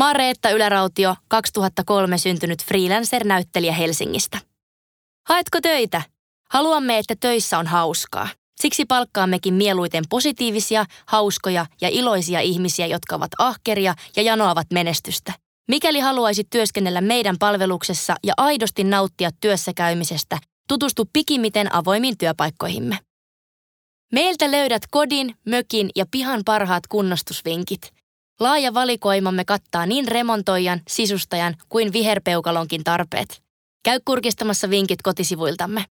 Reetta Ylärautio, 2003 syntynyt freelancer-näyttelijä Helsingistä. Haetko töitä? Haluamme, että töissä on hauskaa. Siksi palkkaammekin mieluiten positiivisia, hauskoja ja iloisia ihmisiä, jotka ovat ahkeria ja janoavat menestystä. Mikäli haluaisit työskennellä meidän palveluksessa ja aidosti nauttia työssäkäymisestä, tutustu pikimmiten avoimiin työpaikkoihimme. Meiltä löydät kodin, mökin ja pihan parhaat kunnostusvinkit. Laaja valikoimamme kattaa niin remontoijan, sisustajan kuin viherpeukalonkin tarpeet. Käy kurkistamassa vinkit kotisivuiltamme.